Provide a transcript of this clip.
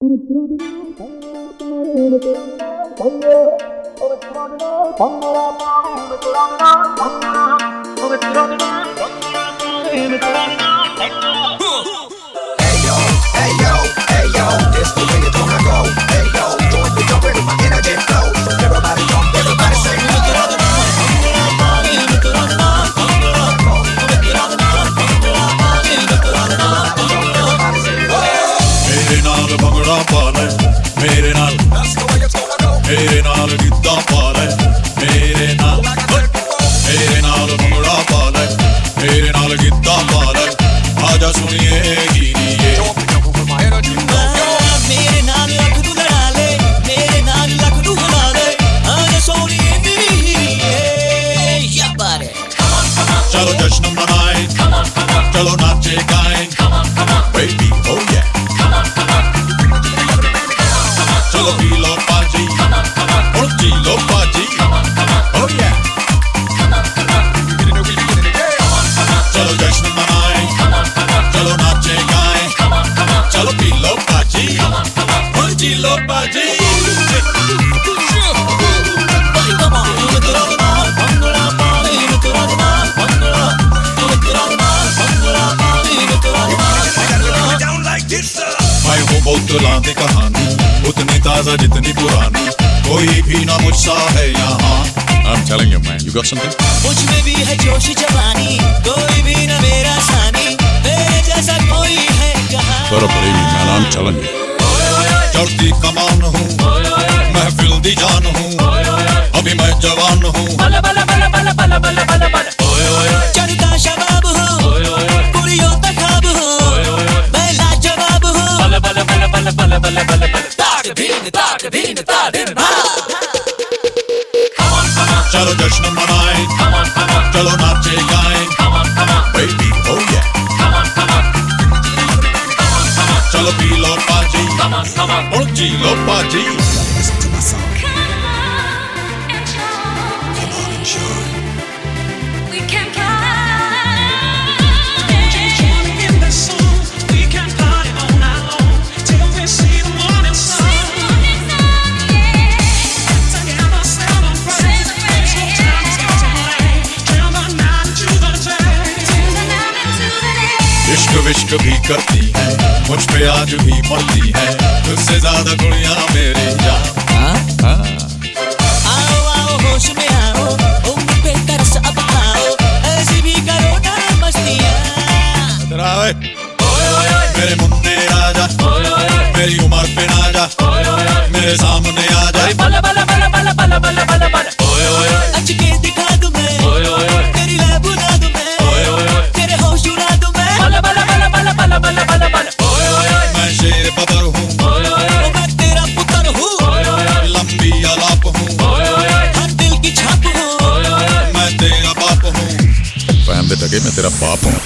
मेरे नाल गिद्दा पा ले मेरे नाल भंगड़ा पा ले मेरे नाल गिद्दा पा ले आजा सुनिए गिरिए मेरे नाल लख तू लड़ा ले मेरे नाल लख तू हिला ले आजा सोनिए गिरिए या बारे चलो जश्न मनाए चलो नाचे गाएं बेबी oh yeah चलो पी लो पाजी और जी लो पाजी oh yeah चलो जश्न मनाए चलो नाचे गाएं चलो पी लो पाजी और जी लो पाजी मैं हूँ बोतलां दी कहानी उतनी ताजा जितनी पुरानी कोई भी ना मुझसा है यहाँ I'm telling you man, you got something? मुझ में भी है जोश जवानी कोई भी ना मेरा सानी तेरे जैसा कोई है कहाँ Better believe me man, I'm telling you चढ़ती कमान हूँ महफिल दी जान हूँ अभी मैं जवान हूँ बला बला बला बला बला बला बला बला चढ़ता शबाब हूँ कुड़ियों तक खाब हूँ मैं लाजवाब हूँ बला बला बला बला बला बला बला ताक भीन चलो जश्न मनाए चलो नाचे गाएं बेबी oh yeah चलो पी लो पाजी और जी लो पाजी Listen to my song. Come on and Enjoy. we can party. In the song, we can party all night long till we see the morning sun. Together celebrate. There's no time to stop to play. Till the night to the day. इश्क विश्क भी करती है मुझ पे आज भी मरती है तुझसे ज्यादा कुड़ियां मेरी जान आओ आओ होश में आओ उम्र पे तरस अब खाओ ऐसी भी करो ना मस्तियाँ इधर आए मेरे मुन्ने राजा मेरी उम्र पे ना जा मेरे सामने आ जा बला बला बला बला बला बला बला बला अचके दिखा दूं मैं तेरी लैब बुला दूं मैं तेरे होश उड़ा दूं मैं बला बला बला बला बला बला बला बला मैं शेर बदर हूँ मैं तेरा पुत्र हूँ लंबी अलाप हूँ हर दिल की छाप हूँ मैं तेरा बाप हूँ फैम बेटा के मैं तेरा बाप हूँ